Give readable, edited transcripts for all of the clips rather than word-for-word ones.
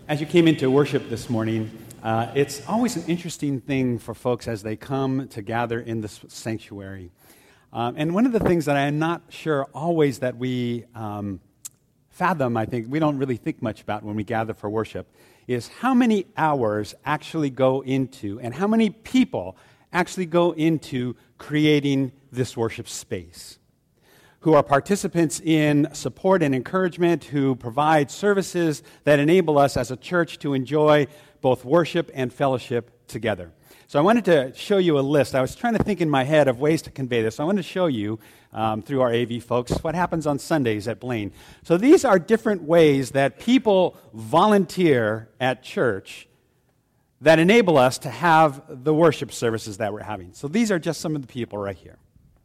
As you came into worship this morning, it's always an interesting thing for folks as they come to gather in the sanctuary. And one of the things that I'm not sure always that we fathom, I think, we don't really think much about when we gather for worship, is how many hours actually go into and how many people actually go into creating this worship space, who are participants in support and encouragement, who provide services that enable us as a church to enjoy both worship and fellowship together. So I wanted to show you a list. I was trying to think in my head of ways to convey this. So I want to show you, through our AV folks, what happens on Sundays at Blaine. So these are different ways that people volunteer at church that enable us to have the worship services that we're having. So these are just some of the people right here.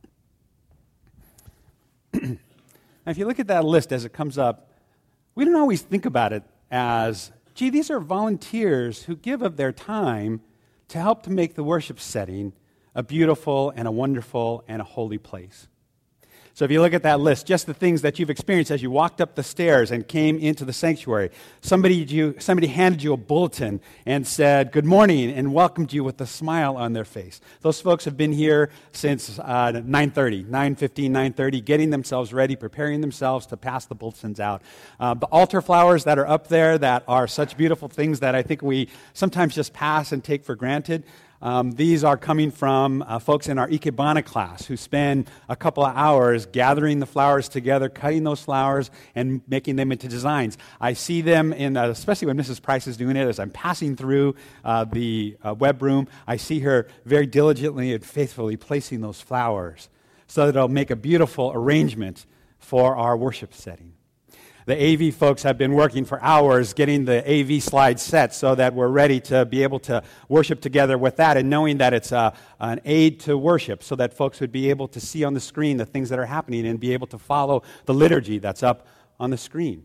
Now, if you look at that list as it comes up, we don't always think about it as, gee, these are volunteers who give of their time to help to make the worship setting a beautiful and a wonderful and a holy place. So if you look at that list, just the things that you've experienced as you walked up the stairs and came into the sanctuary, somebody handed you a bulletin and said good morning and welcomed you with a smile on their face. Those folks have been here since 9:30, 9:15, 9:30, getting themselves ready, preparing themselves to pass the bulletins out. The altar flowers that are up there that are such beautiful things that I think we sometimes just pass and take for granted. These are coming from folks in our Ikebana class who spend a couple of hours gathering the flowers together, cutting those flowers, and making them into designs. I see them, especially when Mrs. Price is doing it, as I'm passing through the web room, I see her very diligently and faithfully placing those flowers so that it'll make a beautiful arrangement for our worship setting. The AV folks have been working for hours getting the AV slides set so that we're ready to be able to worship together with that, and knowing that it's an aid to worship so that folks would be able to see on the screen the things that are happening and be able to follow the liturgy that's up on the screen.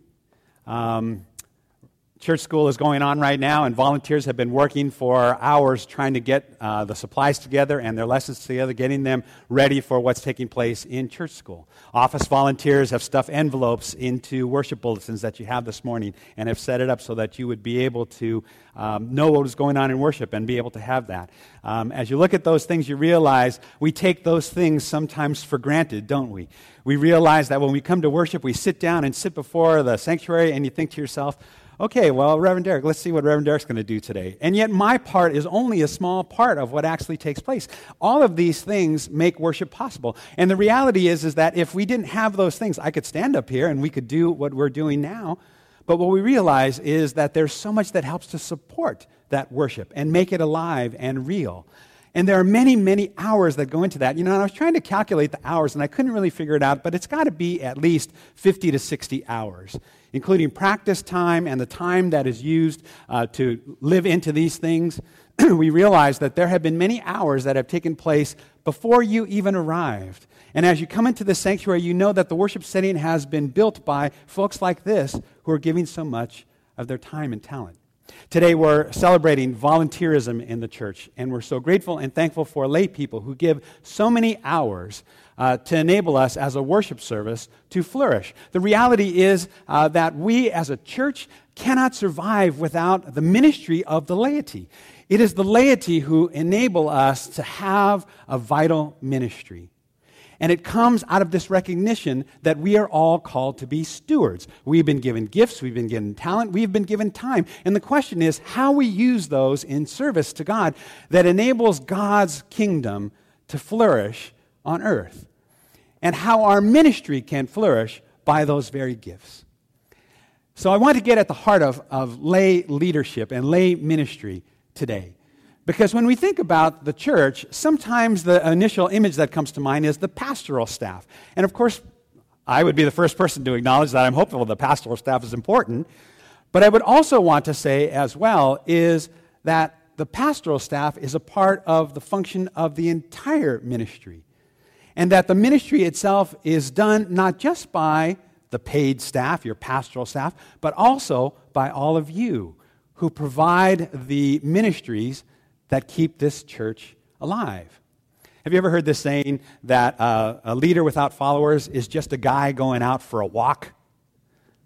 Church school is going on right now, and volunteers have been working for hours trying to get the supplies together and their lessons together, getting them ready for what's taking place in church school. Office volunteers have stuffed envelopes into worship bulletins that you have this morning and have set it up so that you would be able to know what is going on in worship and be able to have that. As you look at those things, you realize we take those things sometimes for granted, don't we? We realize that when we come to worship, we sit down and sit before the sanctuary and you think to yourself, okay, well, Reverend Derek, let's see what Reverend Derek's going to do today. And yet my part is only a small part of what actually takes place. All of these things make worship possible. And the reality is that if we didn't have those things, I could stand up here and we could do what we're doing now. But what we realize is that there's so much that helps to support that worship and make it alive and real. And there are many, many hours that go into that. You know, and I was trying to calculate the hours, and I couldn't really figure it out, but it's got to be at least 50 to 60 hours, including practice time and the time that is used to live into these things. We realize that there have been many hours that have taken place before you even arrived. And as you come into the sanctuary, you know that the worship setting has been built by folks like this who are giving so much of their time and talent. Today we're celebrating volunteerism in the church, and we're so grateful and thankful for lay people who give so many hours to enable us as a worship service to flourish. The reality is that we as a church cannot survive without the ministry of the laity. It is the laity who enable us to have a vital ministry. And it comes out of this recognition that we are all called to be stewards. We've been given gifts, we've been given talent, we've been given time. And the question is how we use those in service to God that enables God's kingdom to flourish on earth. And how our ministry can flourish by those very gifts. So I want to get at the heart of lay leadership and lay ministry today. Because when we think about the church, sometimes the initial image that comes to mind is the pastoral staff. And of course, I would be the first person to acknowledge that I'm hopeful the pastoral staff is important. But I would also want to say as well is that the pastoral staff is a part of the function of the entire ministry. And that the ministry itself is done not just by the paid staff, your pastoral staff, but also by all of you who provide the ministries that keep this church alive. Have you ever heard this saying that a leader without followers is just a guy going out for a walk?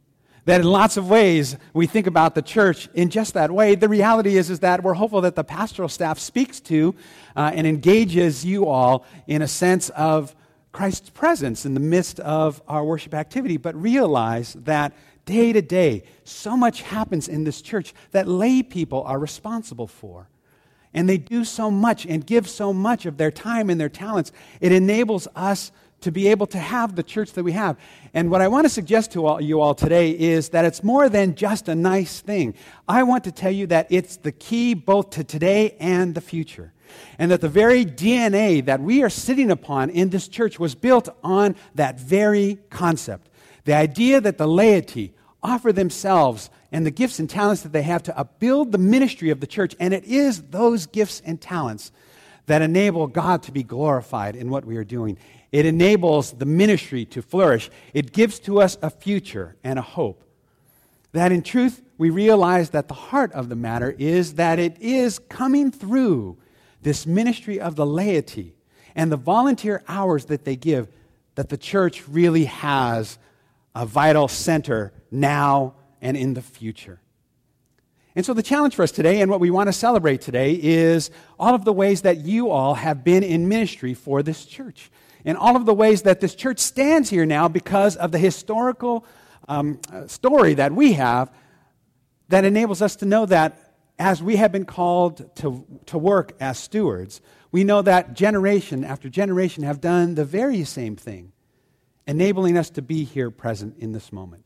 that in lots of ways we think about the church in just that way. The reality is that we're hopeful that the pastoral staff speaks to and engages you all in a sense of Christ's presence in the midst of our worship activity, but realize that day to day, so much happens in this church that lay people are responsible for. And they do so much and give so much of their time and their talents. It enables us to be able to have the church that we have. And what I want to suggest to you all today is that it's more than just a nice thing. I want to tell you that it's the key both to today and the future. And that the very DNA that we are sitting upon in this church was built on that very concept. The idea that the laity offer themselves and the gifts and talents that they have to upbuild the ministry of the church. And it is those gifts and talents that enable God to be glorified in what we are doing. It enables the ministry to flourish. It gives to us a future and a hope. That in truth, we realize that the heart of the matter is that it is coming through this ministry of the laity and the volunteer hours that they give that the church really has a vital center now and in the future. And so the challenge for us today and what we want to celebrate today is all of the ways that you all have been in ministry for this church. And all of the ways that this church stands here now because of the historical story that we have that enables us to know that as we have been called to work as stewards, we know that generation after generation have done the very same thing, enabling us to be here present in this moment.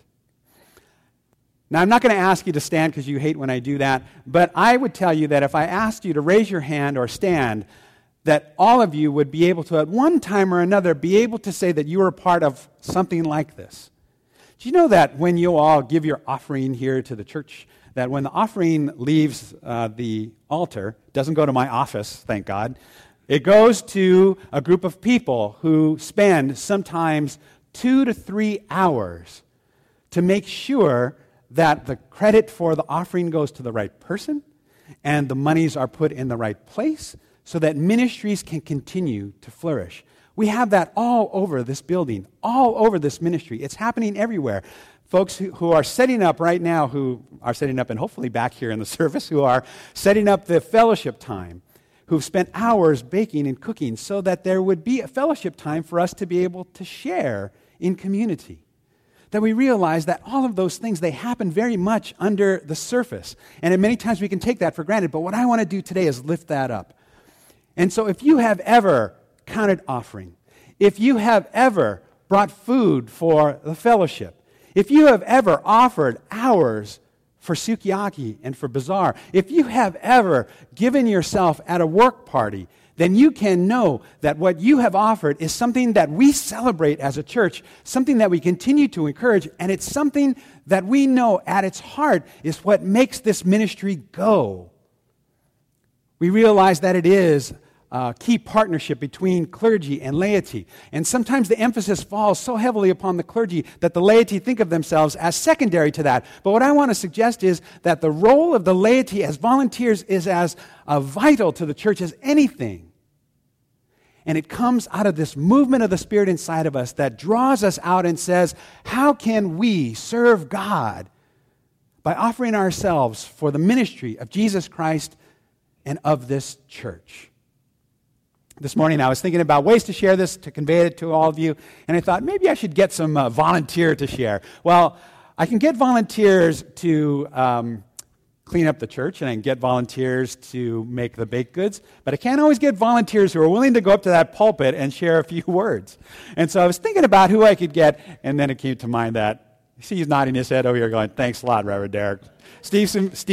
Now, I'm not going to ask you to stand because you hate when I do that, but I would tell you that if I asked you to raise your hand or stand, that all of you would be able to, at one time or another, be able to say that you were a part of something like this. Do you know that when you all give your offering here to the church, that when the offering leaves the altar, it doesn't go to my office, thank God, it goes to a group of people who spend sometimes 2 to 3 hours to make sure that the credit for the offering goes to the right person and the monies are put in the right place so that ministries can continue to flourish. We have that all over this building, all over this ministry. It's happening everywhere. Folks who are setting up right now, who are setting up and hopefully back here in the service, who are setting up the fellowship time, who've spent hours baking and cooking so that there would be a fellowship time for us to be able to share in community. That we realize that all of those things, they happen very much under the surface. And many times we can take that for granted. But what I want to do today is lift that up. And so if you have ever counted offering, if you have ever brought food for the fellowship, if you have ever offered hours for sukiyaki and for bazaar, if you have ever given yourself at a work party, then you can know that what you have offered is something that we celebrate as a church, something that we continue to encourage, and it's something that we know at its heart is what makes this ministry go. We realize that it is a key partnership between clergy and laity. And sometimes the emphasis falls so heavily upon the clergy that the laity think of themselves as secondary to that. But what I want to suggest is that the role of the laity as volunteers is as vital to the church as anything. And it comes out of this movement of the Spirit inside of us that draws us out and says, how can we serve God by offering ourselves for the ministry of Jesus Christ and of this church? This morning I was thinking about ways to share this, to convey it to all of you, and I thought maybe I should get some volunteer to share. Well, I can get volunteers to clean up the church, and I can get volunteers to make the baked goods, but I can't always get volunteers who are willing to go up to that pulpit and share a few words. And so I was thinking about who I could get, and then it came to mind that, see, he's nodding his head over here going, thanks a lot, Reverend Derek. Steve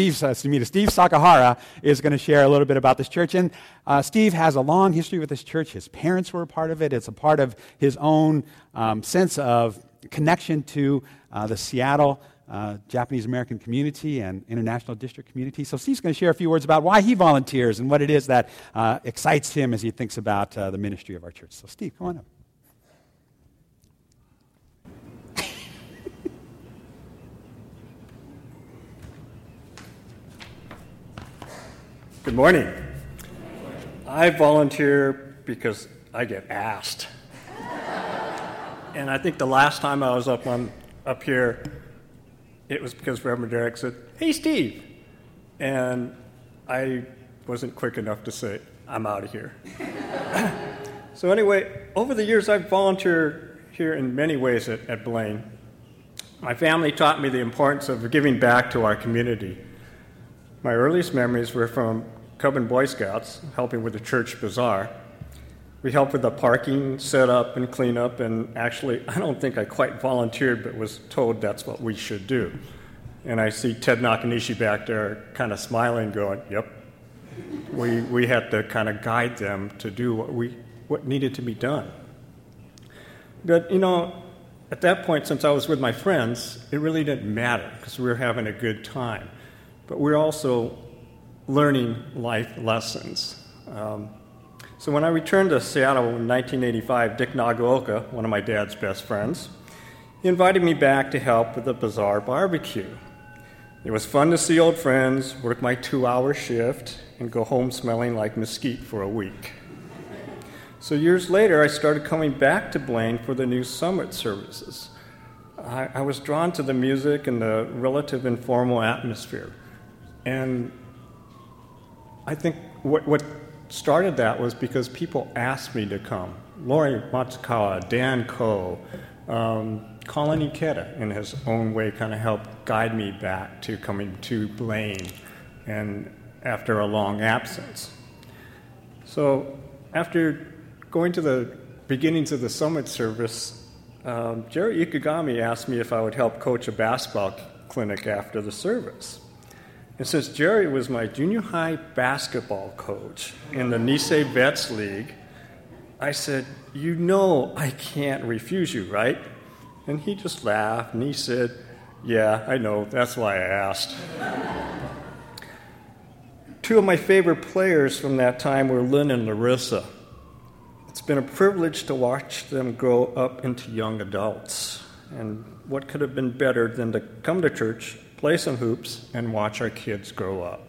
Sakahara is going to share a little bit about this church. And Steve has a long history with this church. His parents were a part of it. It's a part of his own sense of connection to the Seattle Japanese-American community and international district community. So Steve's going to share a few words about why he volunteers and what it is that excites him as he thinks about the ministry of our church. So Steve, come on up. Good morning. I volunteer because I get asked. And I think the last time I was up here, it was because Reverend Derek said, "Hey, Steve." And I wasn't quick enough to say, "I'm out of here." So anyway, over the years, I've volunteered here in many ways at Blaine. My family taught me the importance of giving back to our community. My earliest memories were from Cub Boy Scouts, helping with the church bazaar. We helped with the parking setup and cleanup, and actually, I don't think I quite volunteered, but was told that's what we should do. And I see Ted Nakanishi back there kind of smiling, going, "Yep." We had to kind of guide them to do what needed to be done. But, at that point, since I was with my friends, it really didn't matter because we were having a good time. But we're also learning life lessons. So when I returned to Seattle in 1985, Dick Nagaoka, one of my dad's best friends, he invited me back to help with the bazaar barbecue. It was fun to see old friends, work my 2-hour shift, and go home smelling like mesquite for a week. So years later, I started coming back to Blaine for the new summit services. I was drawn to the music and the relative informal atmosphere. And I think what started that was because people asked me to come. Lori Matsukawa, Dan Koh, Colin Ikeda, in his own way, kind of helped guide me back to coming to Blaine and after a long absence. So after going to the beginnings of the summit service, Jerry Ikegami asked me if I would help coach a basketball clinic after the service. And since Jerry was my junior high basketball coach in the Nisei Vets League, I said, I can't refuse you, right? And he just laughed, and he said, "Yeah, I know, that's why I asked." Two of my favorite players from that time were Lynn and Larissa. It's been a privilege to watch them grow up into young adults. And what could have been better than to come to church, play some hoops, and watch our kids grow up?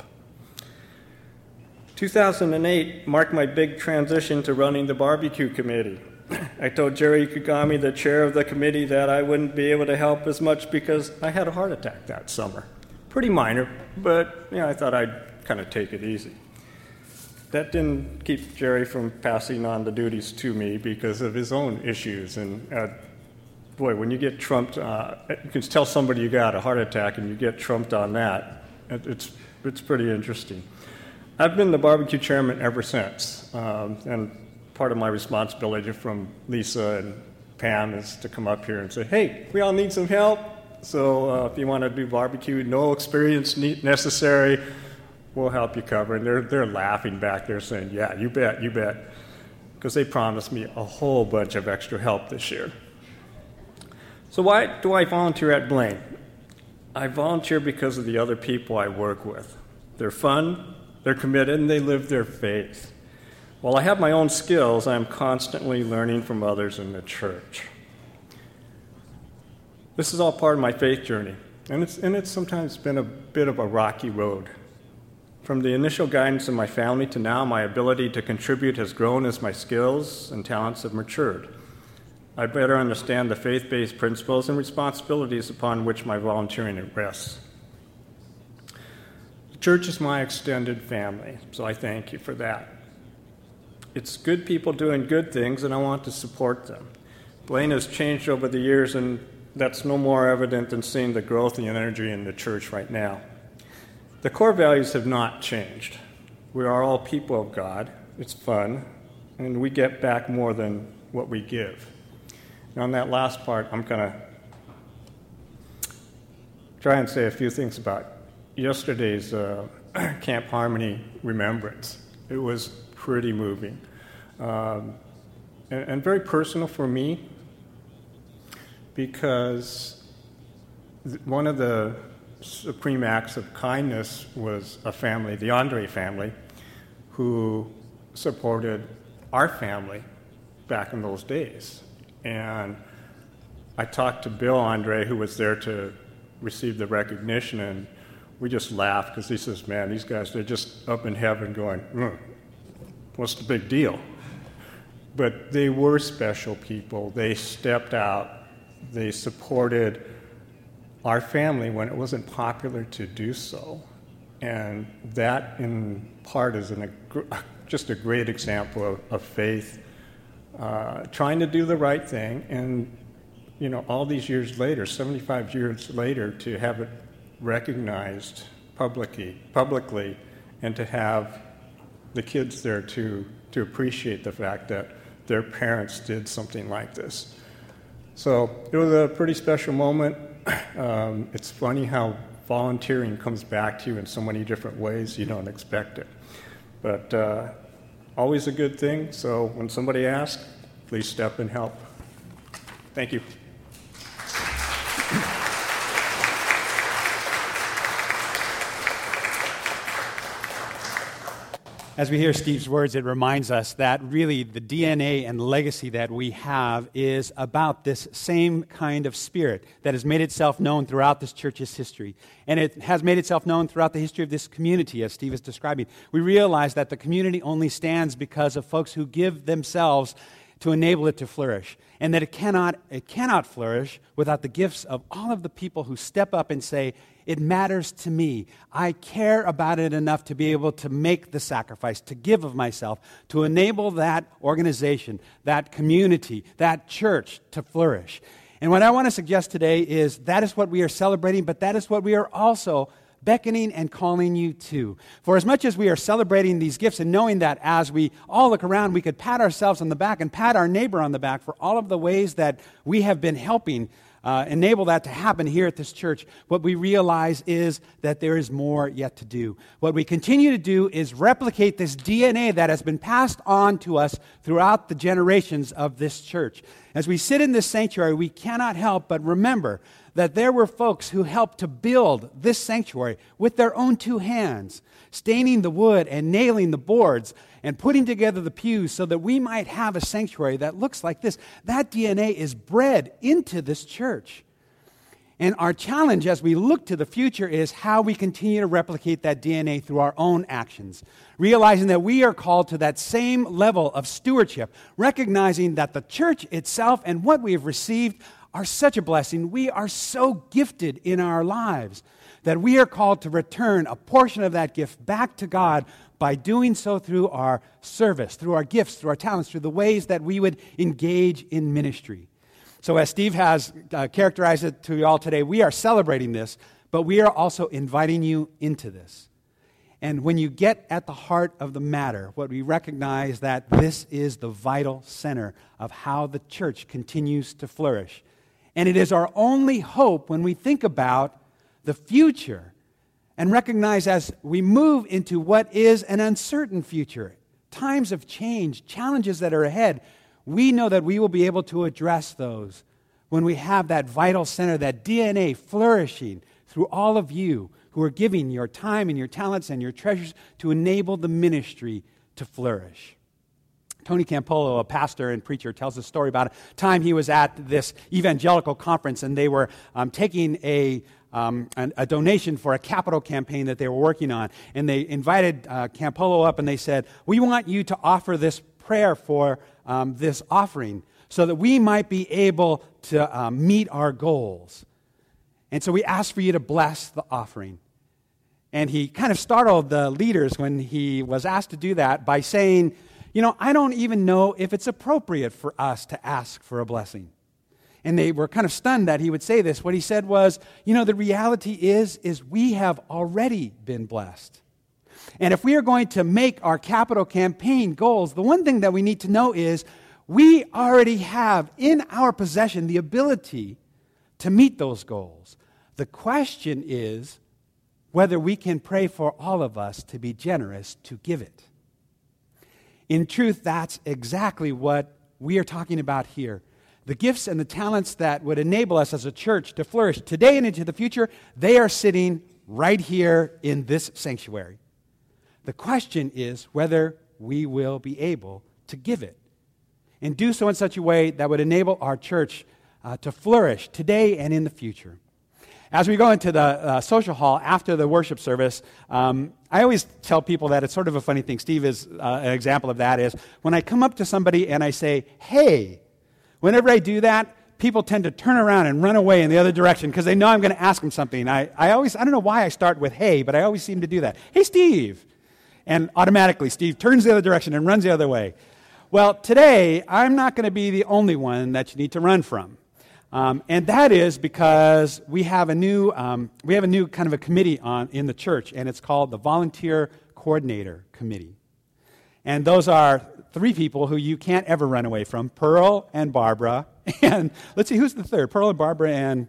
2008 marked my big transition to running the barbecue committee. I told Jerry Ikegami, the chair of the committee, that I wouldn't be able to help as much because I had a heart attack that summer. Pretty minor, but I thought I'd kind of take it easy. That didn't keep Jerry from passing on the duties to me because of his own issues. And when you get trumped, you can tell somebody you got a heart attack and you get trumped on that. It's pretty interesting. I've been the barbecue chairman ever since. And part of my responsibility from Lisa and Pam is to come up here and say, "Hey, we all need some help. So if you want to do barbecue, no experience necessary. We'll help you cover." And they're laughing back there saying, "Yeah, you bet, you bet," because they promised me a whole bunch of extra help this year. So why do I volunteer at Blaine? I volunteer because of the other people I work with. They're fun, they're committed, and they live their faith. While I have my own skills, I am constantly learning from others in the church. This is all part of my faith journey, and it's sometimes been a bit of a rocky road. From the initial guidance of my family to now, my ability to contribute has grown as my skills and talents have matured. I better understand the faith-based principles and responsibilities upon which my volunteering rests. The church is my extended family, so I thank you for that. It's good people doing good things, and I want to support them. Blaine has changed over the years, and that's no more evident than seeing the growth and energy in the church right now. The core values have not changed. We are all people of God. It's fun, and we get back more than what we give. Now, on that last part, I'm going to try and say a few things about yesterday's Camp Harmony remembrance. It was pretty moving and very personal for me because one of the supreme acts of kindness was a family, the Andre family, who supported our family back in those days. And I talked to Bill Andre, who was there to receive the recognition, and we just laughed because he says, "Man, these guys, they're just up in heaven going, what's the big deal?" But they were special people. They stepped out. They supported our family when it wasn't popular to do so. And that, in part, is just a great example of faith, trying to do the right thing. And, all these years later, 75 years later, to have it recognized publicly, and to have the kids there to appreciate the fact that their parents did something like this. So it was a pretty special moment. It's funny how volunteering comes back to you in so many different ways you don't expect it. But always a good thing, so when somebody asks, please step and help. Thank you. As we hear Steve's words, it reminds us that really the DNA and legacy that we have is about this same kind of spirit that has made itself known throughout this church's history. And it has made itself known throughout the history of this community, as Steve is describing. We realize that the community only stands because of folks who give themselves to enable it to flourish, and that it cannot flourish without the gifts of all of the people who step up and say, it matters to me. I care about it enough to be able to make the sacrifice, to give of myself, to enable that organization, that community, that church to flourish. And what I want to suggest today is that is what we are celebrating, but that is what we are also beckoning and calling you to. For as much as we are celebrating these gifts and knowing that as we all look around, we could pat ourselves on the back and pat our neighbor on the back for all of the ways that we have been helping enable that to happen here at this church, what we realize is that there is more yet to do. What we continue to do is replicate this DNA that has been passed on to us throughout the generations of this church. As we sit in this sanctuary, we cannot help but remember that there were folks who helped to build this sanctuary with their own two hands, staining the wood and nailing the boards and putting together the pews so that we might have a sanctuary that looks like this. That DNA is bred into this church. And our challenge as we look to the future is how we continue to replicate that DNA through our own actions, realizing that we are called to that same level of stewardship, recognizing that the church itself and what we have received are such a blessing. We are so gifted in our lives that we are called to return a portion of that gift back to God by doing so through our service, through our gifts, through our talents, through the ways that we would engage in ministry. So as Steve has characterized it to you all today, we are celebrating this, but we are also inviting you into this. And when you get at the heart of the matter, what we recognize that this is the vital center of how the church continues to flourish. And it is our only hope when we think about the future and recognize as we move into what is an uncertain future, times of change, challenges that are ahead, we know that we will be able to address those when we have that vital center, that DNA flourishing through all of you who are giving your time and your talents and your treasures to enable the ministry to flourish. Tony Campolo, a pastor and preacher, tells a story about a time he was at this evangelical conference and they were taking a donation for a capital campaign that they were working on. And they invited Campolo up and they said, we want you to offer this prayer for this offering so that we might be able to meet our goals. And so we asked for you to bless the offering. And he kind of startled the leaders when he was asked to do that by saying, I don't even know if it's appropriate for us to ask for a blessing. And they were kind of stunned that he would say this. What he said was, the reality is we have already been blessed. And if we are going to make our capital campaign goals, the one thing that we need to know is we already have in our possession the ability to meet those goals. The question is whether we can pray for all of us to be generous to give it. In truth, that's exactly what we are talking about here. The gifts and the talents that would enable us as a church to flourish today and into the future, they are sitting right here in this sanctuary. The question is whether we will be able to give it and do so in such a way that would enable our church to flourish today and in the future. As we go into the social hall after the worship service, I always tell people that it's sort of a funny thing. Steve is an example of that is when I come up to somebody and I say, hey, whenever I do that, people tend to turn around and run away in the other direction because they know I'm going to ask them something. I don't know why I start with hey, but I always seem to do that. Hey, Steve. And automatically, Steve turns the other direction and runs the other way. Well, today, I'm not going to be the only one that you need to run from. And that is because we have a new kind of a committee in the church, and it's called the Volunteer Coordinator Committee. And those are 3 people who you can't ever run away from, Pearl and Barbara. And let's see, who's the third? Pearl and Barbara and...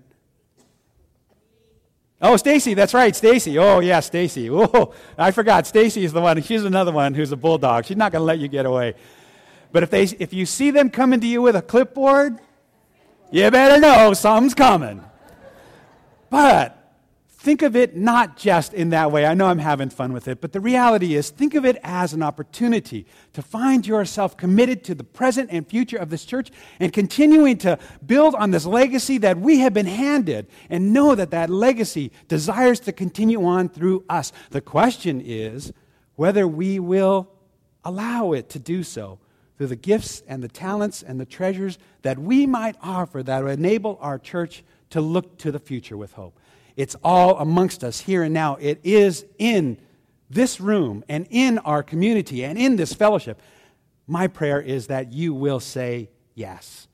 Oh, Stacy, that's right, Stacy. Oh, yeah, Stacy. Oh, I forgot. Stacy is the one. She's another one who's a bulldog. She's not going to let you get away. But if you see them coming to you with a clipboard, you better know something's coming. But think of it not just in that way. I know I'm having fun with it, but the reality is think of it as an opportunity to find yourself committed to the present and future of this church and continuing to build on this legacy that we have been handed and know that that legacy desires to continue on through us. The question is whether we will allow it to do so through the gifts and the talents and the treasures that we might offer that will enable our church to look to the future with hope. It's all amongst us here and now. It is in this room and in our community and in this fellowship. My prayer is that you will say yes.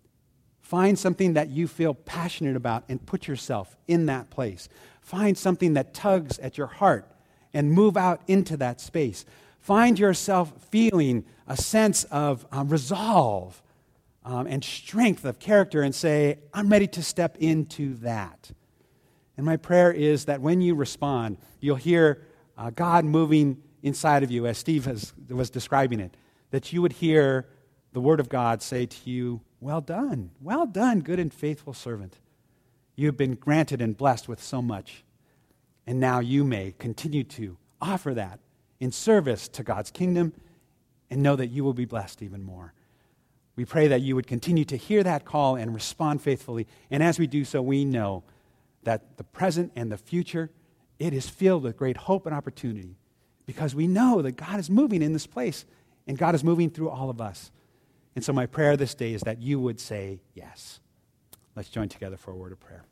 Find something that you feel passionate about and put yourself in that place. Find something that tugs at your heart and move out into that space. Find yourself feeling a sense of resolve and strength of character and say, I'm ready to step into that. And my prayer is that when you respond, you'll hear God moving inside of you, as Steve was describing it, that you would hear the Word of God say to you, well done, good and faithful servant. You have been granted and blessed with so much, and now you may continue to offer that in service to God's kingdom and know that you will be blessed even more. We pray that you would continue to hear that call and respond faithfully, and as we do so, we know that the present and the future, it is filled with great hope and opportunity because we know that God is moving in this place and God is moving through all of us. And so my prayer this day is that you would say yes. Let's join together for a word of prayer.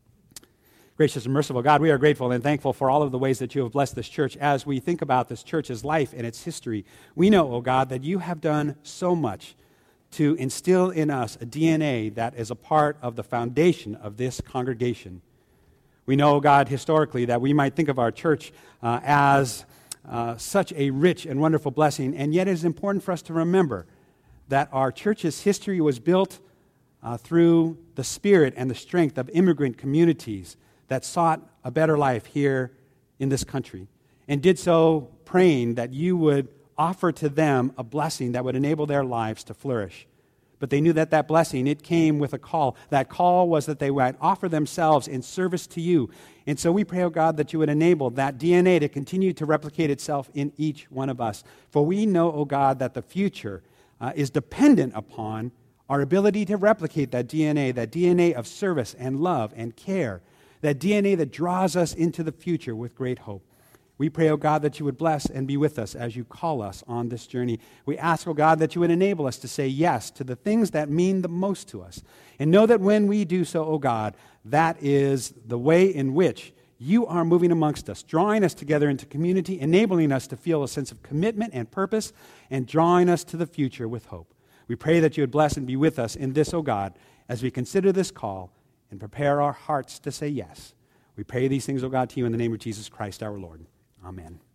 Gracious and merciful God, we are grateful and thankful for all of the ways that you have blessed this church. As we think about this church's life and its history, we know, oh God, that you have done so much to instill in us a DNA that is a part of the foundation of this congregation. We know, God, historically, that we might think of our church as such a rich and wonderful blessing, and yet it is important for us to remember that our church's history was built through the spirit and the strength of immigrant communities that sought a better life here in this country, and did so praying that you would offer to them a blessing that would enable their lives to flourish. But they knew that blessing, it came with a call. That call was that they would offer themselves in service to you. And so we pray, oh God, that you would enable that DNA to continue to replicate itself in each one of us. For we know, oh God, that the future is dependent upon our ability to replicate that DNA of service and love and care, that DNA that draws us into the future with great hope. We pray, oh God, that you would bless and be with us as you call us on this journey. We ask, oh God, that you would enable us to say yes to the things that mean the most to us. And know that when we do so, oh God, that is the way in which you are moving amongst us, drawing us together into community, enabling us to feel a sense of commitment and purpose, and drawing us to the future with hope. We pray that you would bless and be with us in this, oh God, as we consider this call and prepare our hearts to say yes. We pray these things, oh God, to you in the name of Jesus Christ our Lord. Amen.